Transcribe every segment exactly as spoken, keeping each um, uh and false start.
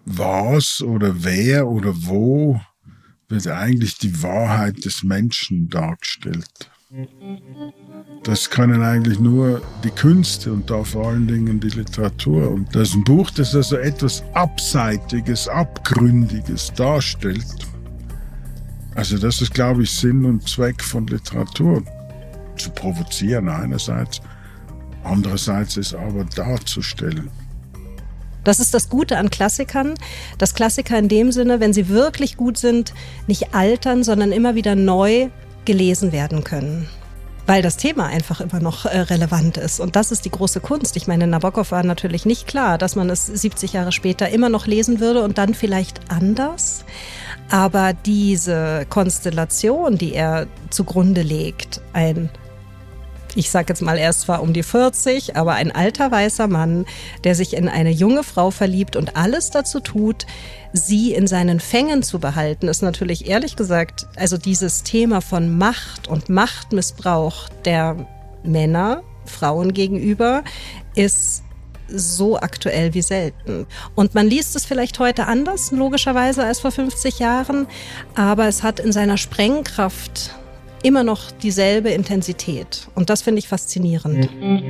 was oder wer oder wo wird eigentlich die Wahrheit des Menschen dargestellt. Das können eigentlich nur die Künste und da vor allen Dingen die Literatur. Und das ist ein Buch, das also etwas Abseitiges, Abgründiges darstellt. Also das ist, glaube ich, Sinn und Zweck von Literatur. Zu provozieren einerseits, andererseits ist aber darzustellen. Das ist das Gute an Klassikern, dass Klassiker in dem Sinne, wenn sie wirklich gut sind, nicht altern, sondern immer wieder neu gelesen werden können. Weil das Thema einfach immer noch äh, relevant ist. Und das ist die große Kunst. Ich meine, Nabokov war natürlich nicht klar, dass man es siebzig Jahre später immer noch lesen würde und dann vielleicht anders. Aber diese Konstellation, die er zugrunde legt, ein, ich sag jetzt mal, er ist zwar um die vierzig, aber ein alter weißer Mann, der sich in eine junge Frau verliebt und alles dazu tut, sie in seinen Fängen zu behalten, ist natürlich ehrlich gesagt, also dieses Thema von Macht und Machtmissbrauch der Männer, Frauen gegenüber, ist so aktuell wie selten. Und man liest es vielleicht heute anders, logischerweise, als vor fünfzig Jahren, aber es hat in seiner Sprengkraft immer noch dieselbe Intensität. Und das finde ich faszinierend.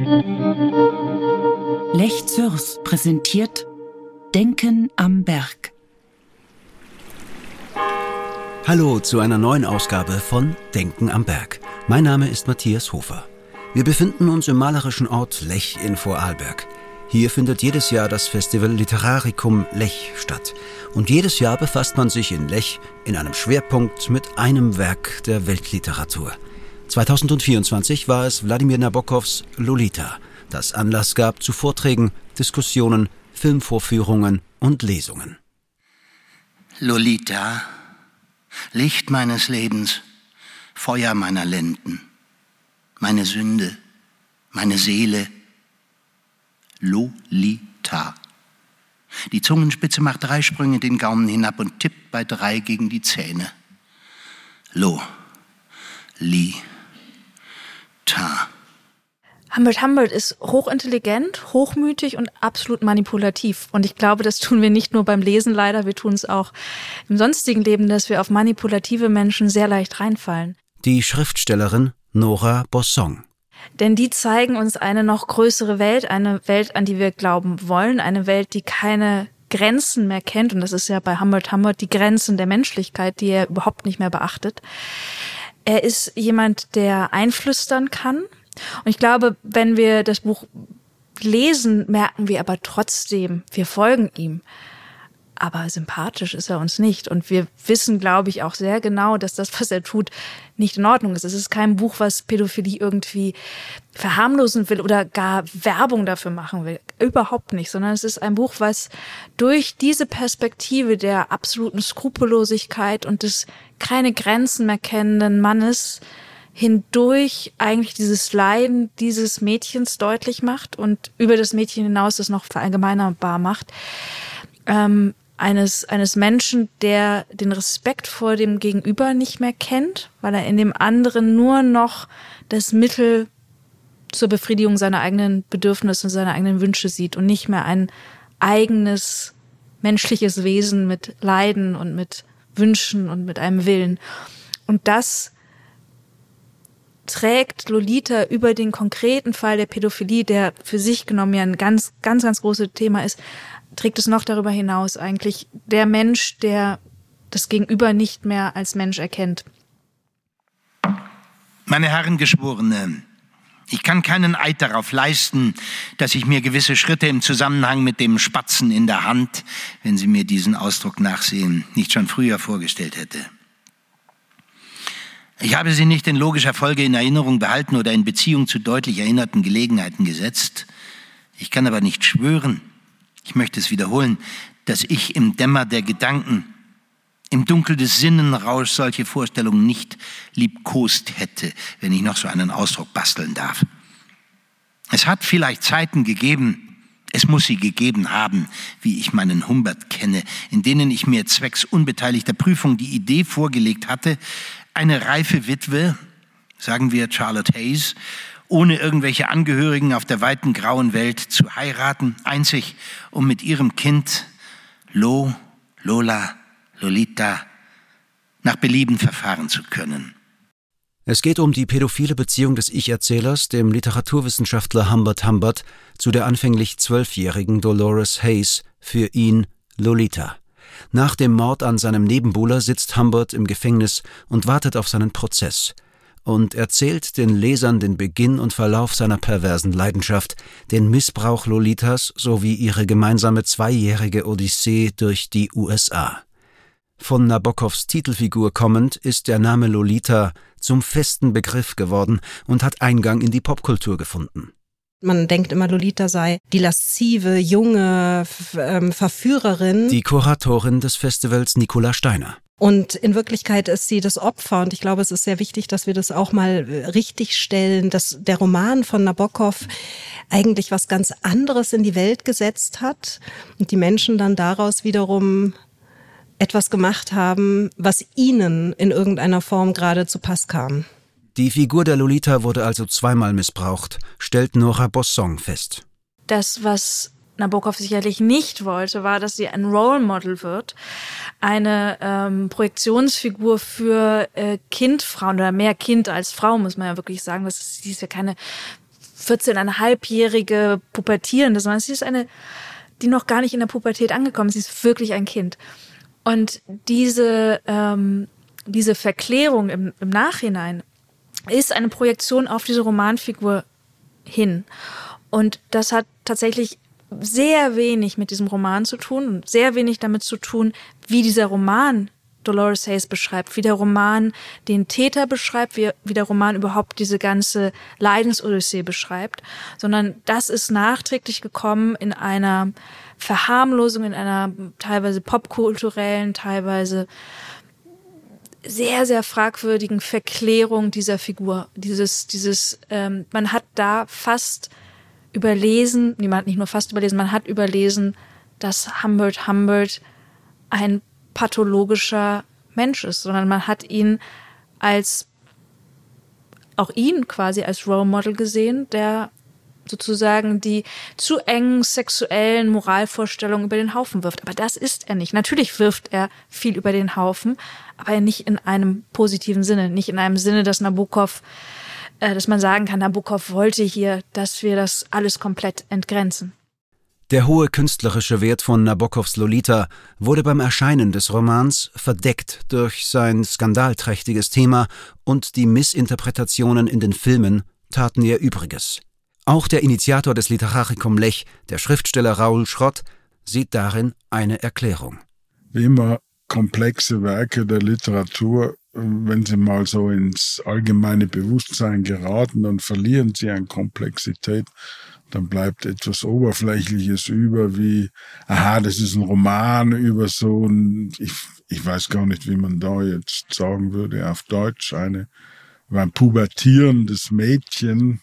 Lech Zürs präsentiert Denken am Berg. Hallo zu einer neuen Ausgabe von Denken am Berg. Mein Name ist Matthias Hofer. Wir befinden uns im malerischen Ort Lech in Vorarlberg. Hier findet jedes Jahr das Festival Literaricum Lech statt. Und jedes Jahr befasst man sich in Lech in einem Schwerpunkt mit einem Werk der Weltliteratur. zweitausendvierundzwanzig war es Wladimir Nabokovs Lolita, das Anlass gab zu Vorträgen, Diskussionen, Filmvorführungen und Lesungen. Lolita, Licht meines Lebens, Feuer meiner Lenden, meine Sünde, meine Seele, Lolita. Die Zungenspitze macht drei Sprünge den Gaumen hinab und tippt bei drei gegen die Zähne. Lo, li, ta. Humbert Humbert ist hochintelligent, hochmütig und absolut manipulativ. Und ich glaube, das tun wir nicht nur beim Lesen leider, wir tun es auch im sonstigen Leben, dass wir auf manipulative Menschen sehr leicht reinfallen. Die Schriftstellerin Nora Bossong. Denn die zeigen uns eine noch größere Welt, eine Welt, an die wir glauben wollen, eine Welt, die keine Grenzen mehr kennt. Und das ist ja bei Humbert Humbert die Grenzen der Menschlichkeit, die er überhaupt nicht mehr beachtet. Er ist jemand, der einflüstern kann. Und ich glaube, wenn wir das Buch lesen, merken wir aber trotzdem, wir folgen ihm. Aber sympathisch ist er uns nicht. Und wir wissen, glaube ich, auch sehr genau, dass das, was er tut, nicht in Ordnung ist. Es ist kein Buch, was Pädophilie irgendwie verharmlosen will oder gar Werbung dafür machen will. Überhaupt nicht. Sondern es ist ein Buch, was durch diese Perspektive der absoluten Skrupellosigkeit und des keine Grenzen mehr kennenden Mannes hindurch eigentlich dieses Leiden dieses Mädchens deutlich macht und über das Mädchen hinaus das noch verallgemeinerbar macht. Ähm, eines eines Menschen, der den Respekt vor dem Gegenüber nicht mehr kennt, weil er in dem anderen nur noch das Mittel zur Befriedigung seiner eigenen Bedürfnisse und seiner eigenen Wünsche sieht und nicht mehr ein eigenes menschliches Wesen mit Leiden und mit Wünschen und mit einem Willen. Und das trägt Lolita über den konkreten Fall der Pädophilie, der für sich genommen ja ein ganz, ganz, ganz großes Thema ist, trägt es noch darüber hinaus eigentlich der Mensch, der das Gegenüber nicht mehr als Mensch erkennt. Meine Herren Geschworene, ich kann keinen Eid darauf leisten, dass ich mir gewisse Schritte im Zusammenhang mit dem Spatzen in der Hand, wenn Sie mir diesen Ausdruck nachsehen, nicht schon früher vorgestellt hätte. Ich habe sie nicht in logischer Folge in Erinnerung behalten oder in Beziehung zu deutlich erinnerten Gelegenheiten gesetzt. Ich kann aber nicht schwören, ich möchte es wiederholen, dass ich im Dämmer der Gedanken, im Dunkel des Sinnenrauschs solche Vorstellungen nicht liebkost hätte, wenn ich noch so einen Ausdruck basteln darf. Es hat vielleicht Zeiten gegeben, es muss sie gegeben haben, wie ich meinen Humbert kenne, in denen ich mir zwecks unbeteiligter Prüfung die Idee vorgelegt hatte, eine reife Witwe, sagen wir Charlotte Hayes, ohne irgendwelche Angehörigen auf der weiten grauen Welt zu heiraten, einzig um mit ihrem Kind Lo, Lola, Lolita nach Belieben verfahren zu können. Es geht um die pädophile Beziehung des Ich-Erzählers, dem Literaturwissenschaftler Humbert Humbert, zu der anfänglich zwölfjährigen Dolores Haze, für ihn Lolita. Nach dem Mord an seinem Nebenbuhler sitzt Humbert im Gefängnis und wartet auf seinen Prozess und erzählt den Lesern den Beginn und Verlauf seiner perversen Leidenschaft, den Missbrauch Lolitas sowie ihre gemeinsame zweijährige Odyssee durch die U S A. Von Nabokovs Titelfigur kommend ist der Name Lolita zum festen Begriff geworden und hat Eingang in die Popkultur gefunden. Man denkt immer, Lolita sei die laszive, junge F- ähm, Verführerin. Die Kuratorin des Festivals Nicola Steiner. Und in Wirklichkeit ist sie das Opfer. Und ich glaube, es ist sehr wichtig, dass wir das auch mal richtig stellen, dass der Roman von Nabokov eigentlich was ganz anderes in die Welt gesetzt hat und die Menschen dann daraus wiederum etwas gemacht haben, was ihnen in irgendeiner Form gerade zu Pass kam. Die Figur der Lolita wurde also zweimal missbraucht, stellt Nora Bosson fest. Das, was Nabokov sicherlich nicht wollte, war, dass sie ein Role Model wird, eine ähm, Projektionsfigur für äh, Kindfrauen oder mehr Kind als Frau, muss man ja wirklich sagen. Das ist, sie ist ja keine vierzehneinhalbjährige Pubertierende, sondern sie ist eine, die noch gar nicht in der Pubertät angekommen ist. Sie ist wirklich ein Kind. Und diese, ähm, diese Verklärung im, im Nachhinein ist eine Projektion auf diese Romanfigur hin. Und das hat tatsächlich sehr wenig mit diesem Roman zu tun und sehr wenig damit zu tun, wie dieser Roman Dolores Haze beschreibt, wie der Roman den Täter beschreibt, wie, wie der Roman überhaupt diese ganze Leidensodyssee beschreibt, sondern das ist nachträglich gekommen in einer Verharmlosung, in einer teilweise popkulturellen, teilweise sehr, sehr fragwürdigen Verklärung dieser Figur. Dieses, dieses, ähm, man hat da fast überlesen, man hat nicht nur fast überlesen, man hat überlesen, dass Humbert Humbert ein pathologischer Mensch ist, sondern man hat ihn als, auch ihn quasi als Role Model gesehen, der sozusagen die zu engen sexuellen Moralvorstellungen über den Haufen wirft. Aber das ist er nicht. Natürlich wirft er viel über den Haufen, aber nicht in einem positiven Sinne, nicht in einem Sinne, dass Nabokov, äh, dass man sagen kann, Nabokov wollte hier, dass wir das alles komplett entgrenzen. Der hohe künstlerische Wert von Nabokovs Lolita wurde beim Erscheinen des Romans verdeckt durch sein skandalträchtiges Thema, und die Missinterpretationen in den Filmen taten ihr Übriges. Auch der Initiator des Literaricum Lech, der Schriftsteller Raoul Schrott, sieht darin eine Erklärung. Wie immer komplexe Werke der Literatur, wenn sie mal so ins allgemeine Bewusstsein geraten, dann verlieren sie an Komplexität. Dann bleibt etwas Oberflächliches über, wie, aha, das ist ein Roman über so ein, ich, ich weiß gar nicht, wie man da jetzt sagen würde auf Deutsch, eine, ein pubertierendes Mädchen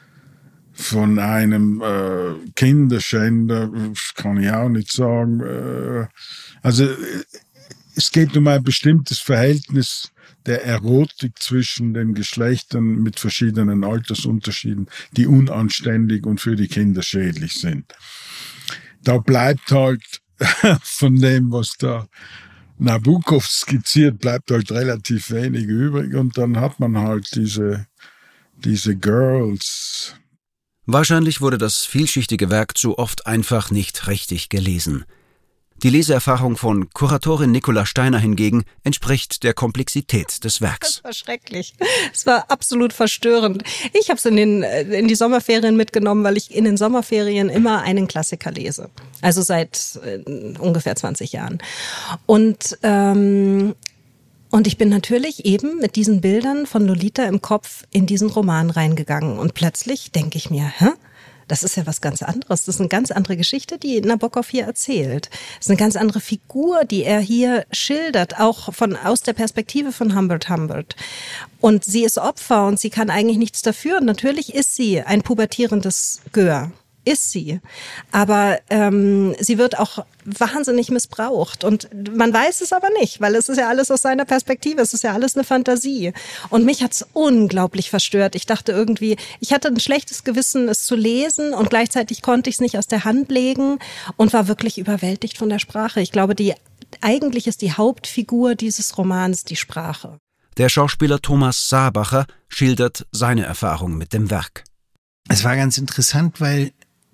von einem äh, Kinderschänder, kann ich auch nicht sagen. Äh, also es geht um ein bestimmtes Verhältnis der Erotik zwischen den Geschlechtern mit verschiedenen Altersunterschieden, die unanständig und für die Kinder schädlich sind. Da bleibt halt von dem, was da Nabokov skizziert, bleibt halt relativ wenig übrig, und dann hat man halt diese, diese Girls. Wahrscheinlich wurde das vielschichtige Werk zu oft einfach nicht richtig gelesen. Die Leseerfahrung von Kuratorin Nicola Steiner hingegen entspricht der Komplexität des Werks. Das war schrecklich. Es war absolut verstörend. Ich habe es in, den, in die Sommerferien mitgenommen, weil ich in den Sommerferien immer einen Klassiker lese. Also seit äh, ungefähr zwanzig Jahren. Und, ähm, und ich bin natürlich eben mit diesen Bildern von Lolita im Kopf in diesen Roman reingegangen. Und plötzlich denke ich mir, hä? Das ist ja was ganz anderes. Das ist eine ganz andere Geschichte, die Nabokov hier erzählt. Das ist eine ganz andere Figur, die er hier schildert, auch von, aus der Perspektive von Humbert Humbert. Und sie ist Opfer und sie kann eigentlich nichts dafür. Und natürlich ist sie ein pubertierendes Gör. ist sie. Aber ähm, sie wird auch wahnsinnig missbraucht. Und man weiß es aber nicht, weil es ist ja alles aus seiner Perspektive. Es ist ja alles eine Fantasie. Und mich hat's unglaublich verstört. Ich dachte irgendwie, ich hatte ein schlechtes Gewissen, es zu lesen und gleichzeitig konnte ich es nicht aus der Hand legen und war wirklich überwältigt von der Sprache. Ich glaube, die eigentlich ist die Hauptfigur dieses Romans die Sprache. Der Schauspieler Thomas Saarbacher schildert seine Erfahrung mit dem Werk. Es war ganz interessant, weil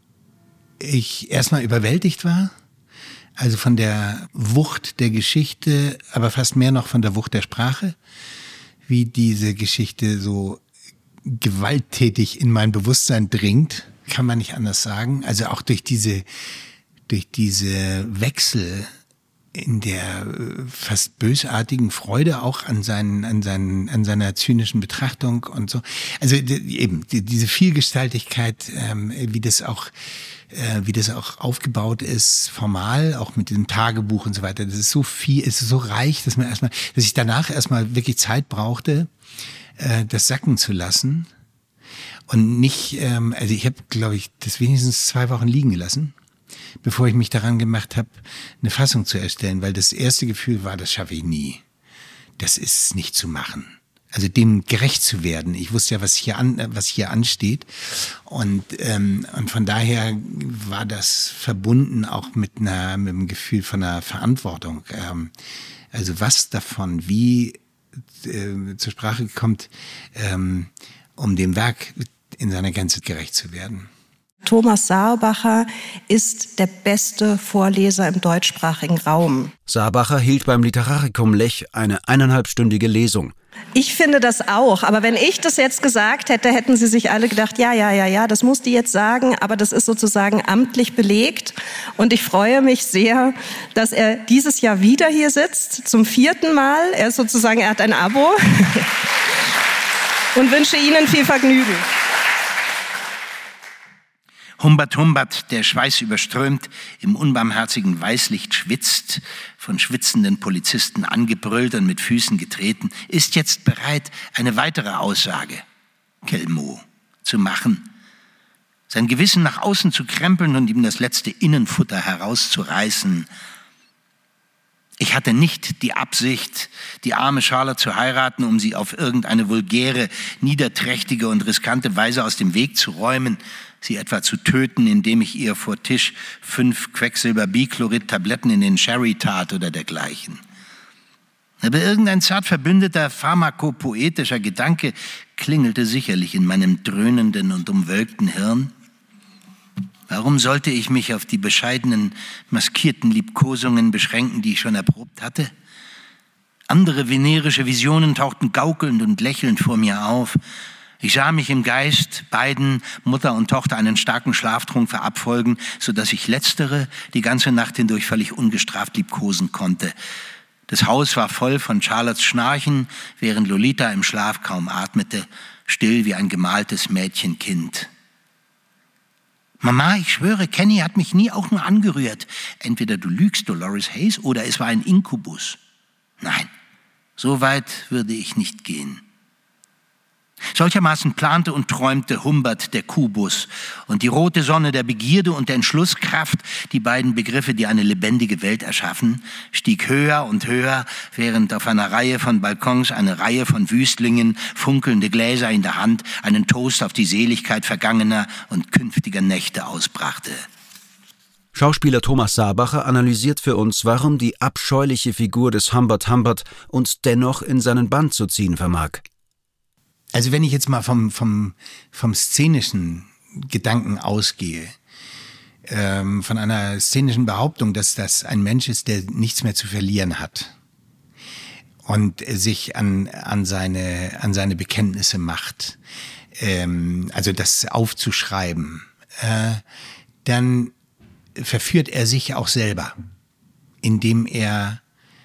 ich erstmal überwältigt war, also von der Wucht der Geschichte, aber fast mehr noch von der Wucht der Sprache, wie diese Geschichte so gewalttätig in mein Bewusstsein dringt, kann man nicht anders sagen. Also auch durch diese, durch diese Wechsel in der fast bösartigen Freude auch an seinen, an seinen, an seiner zynischen Betrachtung und so. Also eben diese Vielgestaltigkeit, ähm, wie das auch, äh, wie das auch aufgebaut ist, formal, auch mit diesem Tagebuch und so weiter. Das ist so viel, es ist so reich, dass man erstmal, dass ich danach erstmal wirklich Zeit brauchte, äh, das sacken zu lassen und nicht, ähm, also ich habe, glaube ich, das wenigstens zwei Wochen liegen gelassen, bevor ich mich daran gemacht habe, eine Fassung zu erstellen, weil das erste Gefühl war, das schaffe ich nie. Das ist nicht zu machen. Also dem gerecht zu werden. Ich wusste ja, was hier an, was hier ansteht, und ähm, und von daher war das verbunden auch mit einer, mit einem Gefühl von einer Verantwortung. Ähm, also was davon wie äh, zur Sprache kommt, ähm, um dem Werk in seiner Gänze gerecht zu werden. Thomas Saarbacher ist der beste Vorleser im deutschsprachigen Raum. Saarbacher hielt beim Literaricum Lech eine eineinhalbstündige Lesung. Ich finde das auch, aber wenn ich das jetzt gesagt hätte, hätten sie sich alle gedacht, ja, ja, ja, ja, das muss die jetzt sagen, aber das ist sozusagen amtlich belegt, und ich freue mich sehr, dass er dieses Jahr wieder hier sitzt, zum vierten Mal. Er ist sozusagen, er hat ein Abo und wünsche Ihnen viel Vergnügen. Humbert Humbert, der Schweiß überströmt, im unbarmherzigen Weißlicht schwitzt, von schwitzenden Polizisten angebrüllt und mit Füßen getreten, ist jetzt bereit, eine weitere Aussage, Kelmo, zu machen, sein Gewissen nach außen zu krempeln und ihm das letzte Innenfutter herauszureißen. Ich hatte nicht die Absicht, die arme Charlotte zu heiraten, um sie auf irgendeine vulgäre, niederträchtige und riskante Weise aus dem Weg zu räumen, sie etwa zu töten, indem ich ihr vor Tisch fünf Quecksilber-Bichlorid-Tabletten in den Sherry tat oder dergleichen. Aber irgendein zart verbündeter pharmakopoetischer Gedanke klingelte sicherlich in meinem dröhnenden und umwölkten Hirn. Warum sollte ich mich auf die bescheidenen, maskierten Liebkosungen beschränken, die ich schon erprobt hatte? Andere venerische Visionen tauchten gaukelnd und lächelnd vor mir auf. Ich sah mich im Geist beiden, Mutter und Tochter, einen starken Schlaftrunk verabfolgen, so dass ich letztere die ganze Nacht hindurch völlig ungestraft liebkosen konnte. Das Haus war voll von Charlottes Schnarchen, während Lolita im Schlaf kaum atmete, still wie ein gemaltes Mädchenkind. Mama, ich schwöre, Kenny hat mich nie auch nur angerührt. Entweder du lügst, Dolores Hayes, oder es war ein Inkubus. Nein, so weit würde ich nicht gehen. Solchermaßen plante und träumte Humbert der Kubus, und die rote Sonne der Begierde und der Entschlusskraft, die beiden Begriffe, die eine lebendige Welt erschaffen, stieg höher und höher, während auf einer Reihe von Balkons eine Reihe von Wüstlingen, funkelnde Gläser in der Hand, einen Toast auf die Seligkeit vergangener und künftiger Nächte ausbrachte. Schauspieler Thomas Saarbacher analysiert für uns, warum die abscheuliche Figur des Humbert Humbert uns dennoch in seinen Bann zu ziehen vermag. Also wenn ich jetzt mal vom, vom, vom szenischen Gedanken ausgehe, ähm, von einer szenischen Behauptung, dass das ein Mensch ist, der nichts mehr zu verlieren hat und sich an, an, seine, an seine Bekenntnisse macht, ähm, also das aufzuschreiben, äh, dann verführt er sich auch selber, indem er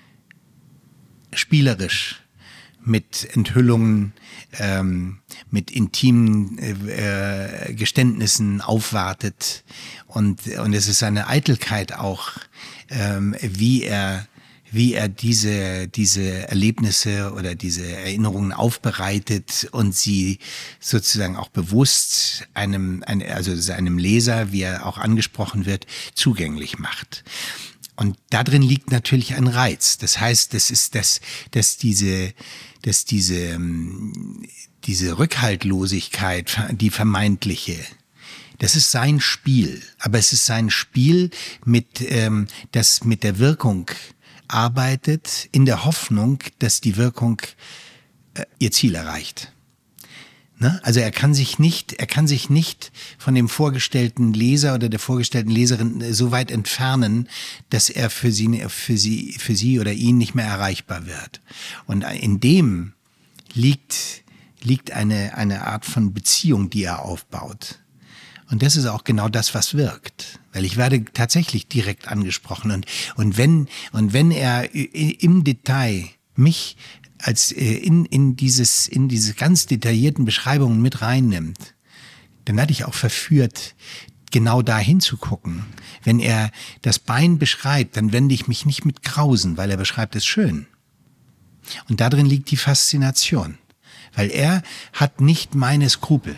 spielerisch mit Enthüllungen, ähm, mit intimen äh, Geständnissen aufwartet, und und es ist eine Eitelkeit auch, ähm, wie er wie er diese, diese Erlebnisse oder diese Erinnerungen aufbereitet und sie sozusagen auch bewusst einem, also seinem Leser, wie er auch angesprochen wird, zugänglich macht. Und da drin liegt natürlich ein Reiz. Das heißt, das ist, dass, dass diese, dass diese, diese Rückhaltlosigkeit, die vermeintliche, das ist sein Spiel. Aber es ist sein Spiel, mit, ähm, das mit der Wirkung arbeitet, in der Hoffnung, dass die Wirkung äh, ihr Ziel erreicht. Ne? Also er kann sich nicht, er kann sich nicht von dem vorgestellten Leser oder der vorgestellten Leserin so weit entfernen, dass er für sie, für sie, für sie oder ihn nicht mehr erreichbar wird. Und in dem liegt, liegt eine, eine Art von Beziehung, die er aufbaut. Und das ist auch genau das, was wirkt. Weil ich werde tatsächlich direkt angesprochen. Und, und wenn, und wenn er im Detail mich als in, in dieses, in diese ganz detaillierten Beschreibungen mit reinnimmt, dann werde ich auch verführt, genau da hinzugucken. Wenn er das Bein beschreibt, dann wende ich mich nicht mit Grausen, weil er beschreibt es schön. Und darin liegt die Faszination. Weil er hat nicht meine Skrupel.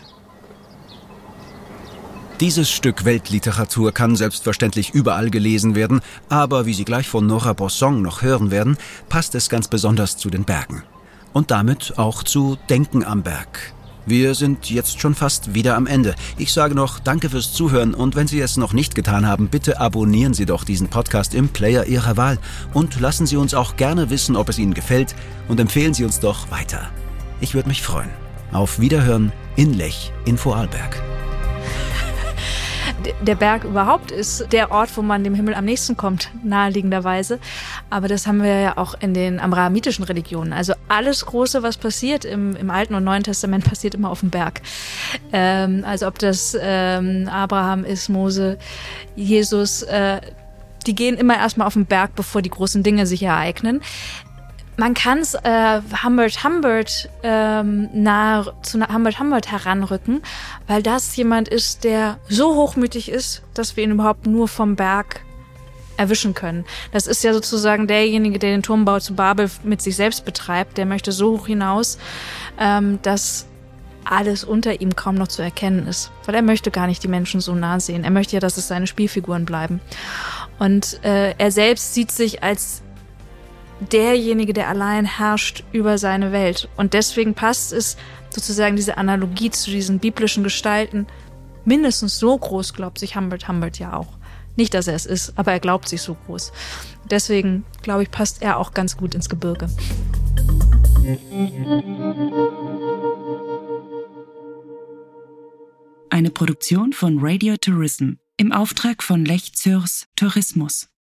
Dieses Stück Weltliteratur kann selbstverständlich überall gelesen werden, aber wie Sie gleich von Nora Bosson noch hören werden, passt es ganz besonders zu den Bergen. Und damit auch zu Denken am Berg. Wir sind jetzt schon fast wieder am Ende. Ich sage noch Danke fürs Zuhören und wenn Sie es noch nicht getan haben, bitte abonnieren Sie doch diesen Podcast im Player Ihrer Wahl und lassen Sie uns auch gerne wissen, ob es Ihnen gefällt und empfehlen Sie uns doch weiter. Ich würde mich freuen. Auf Wiederhören in Lech in Vorarlberg. Der Berg überhaupt ist der Ort, wo man dem Himmel am nächsten kommt, naheliegenderweise. Aber das haben wir ja auch in den abrahamitischen Religionen. Also alles Große, was passiert im, im Alten und Neuen Testament, passiert immer auf dem Berg. Ähm, also ob das ähm, Abraham ist, Mose, Jesus, äh, die gehen immer erstmal auf den Berg, bevor die großen Dinge sich ereignen. Man kann es äh, Humbert Humbert ähm, nahe zu Humbert Humbert heranrücken, weil das jemand ist, der so hochmütig ist, dass wir ihn überhaupt nur vom Berg erwischen können. Das ist ja sozusagen derjenige, der den Turmbau zu Babel mit sich selbst betreibt. Der möchte so hoch hinaus, ähm, dass alles unter ihm kaum noch zu erkennen ist. Weil er möchte gar nicht die Menschen so nah sehen. Er möchte ja, dass es seine Spielfiguren bleiben. Und äh, er selbst sieht sich als derjenige, der allein herrscht über seine Welt. Und deswegen passt es sozusagen diese Analogie zu diesen biblischen Gestalten mindestens so groß, glaubt sich Humbert Humbert ja auch. Nicht, dass er es ist, aber er glaubt sich so groß. Deswegen, glaube ich, passt er auch ganz gut ins Gebirge. Eine Produktion von Radio Tourism im Auftrag von Lech Zürs Tourismus.